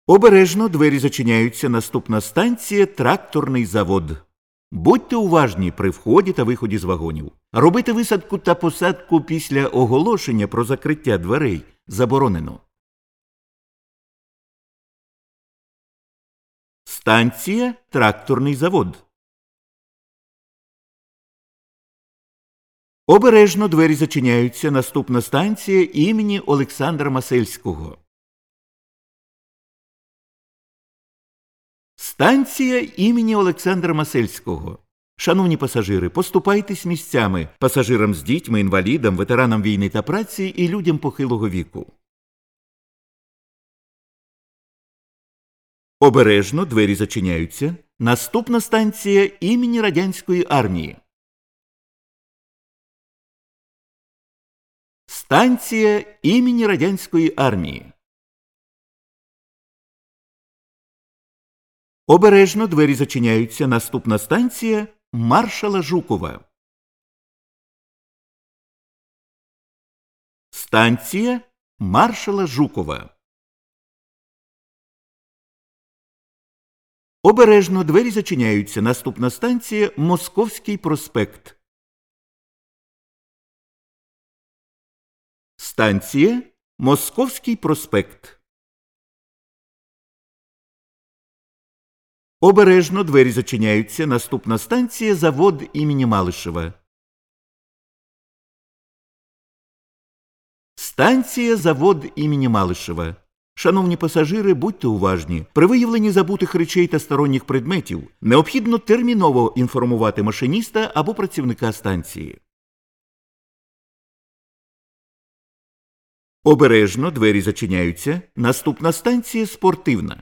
Обережно, двері зачиняються. Наступна станція – тракторний завод. Будьте уважні при вході та виході з вагонів. Робити висадку та посадку після оголошення про закриття дверей заборонено. Станція – тракторний завод. Обережно, двері зачиняються. Наступна станція імені Олександра Масельського. Станція імені Олександра Масельського. Шановні пасажири, поступайтесь місцями пасажирам з дітьми, інвалідам, ветеранам війни та праці і людям похилого віку. Обережно, двері зачиняються. Наступна станція імені Радянської армії. Станція імені Радянської армії. Обережно, двері зачиняються. Наступна станція маршала Жукова. Станція маршала Жукова. Обережно, двері зачиняються. Наступна станція Московський проспект. Станція Московський проспект. Обережно, двері зачиняються. Наступна станція завод імені Малишева. Станція завод імені Малишева. Шановні пасажири, будьте уважні. При виявленні забутих речей та сторонніх предметів необхідно терміново інформувати машиніста або працівника станції. Обережно, двері зачиняються. Наступна станція спортивна.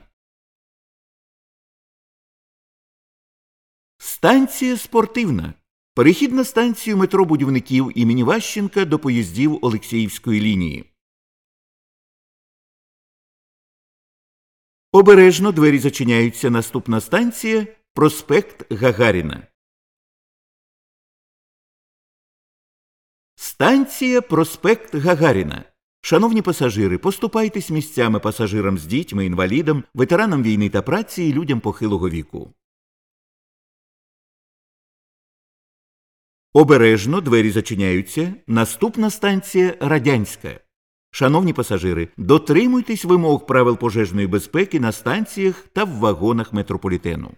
Станція спортивна. Перехід на станцію метро будівників імені Ващенка до поїздів Олексіївської лінії. Обережно, двері зачиняються. Наступна станція проспект Гагаріна. Станція проспект Гагаріна. Шановні пасажири, поступайтесь місцями пасажирам з дітьми, інвалідам, ветеранам війни та праці і людям похилого віку. Обережно, двері зачиняються. Наступна станція Радянська. Шановні пасажири, дотримуйтесь вимог правил пожежної безпеки на станціях та в вагонах метрополітену.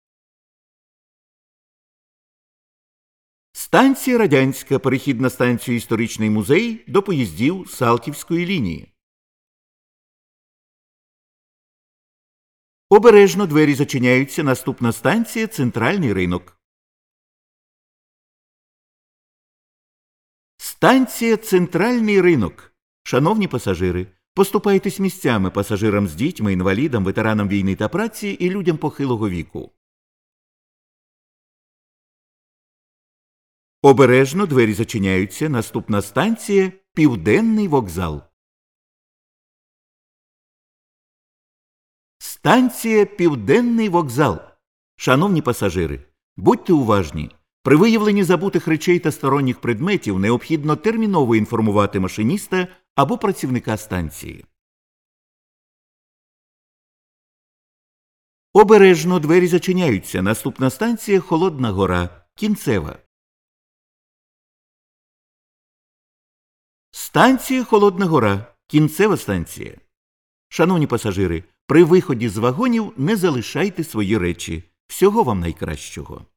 Станція Радянська. Перехід на станцію Історичний музей до поїздів Салтівської лінії. Обережно, двері зачиняються. Наступна станція Центральний ринок. Станція Центральний ринок. Шановні пасажири, поступайтесь місцями пасажирам з дітьми, інвалідам, ветеранам війни та праці і людям похилого віку. Обережно, двері зачиняються. Наступна станція Південний вокзал. Станція Південний вокзал. Шановні пасажири, будьте уважні. При виявленні забутих речей та сторонніх предметів необхідно терміново інформувати машиніста або працівника станції. Обережно, двері зачиняються. Наступна станція Холодна Гора. Кінцева. Станція Холодна Гора. Кінцева станція. Шановні пасажири, при виході з вагонів не залишайте свої речі. Всього вам найкращого.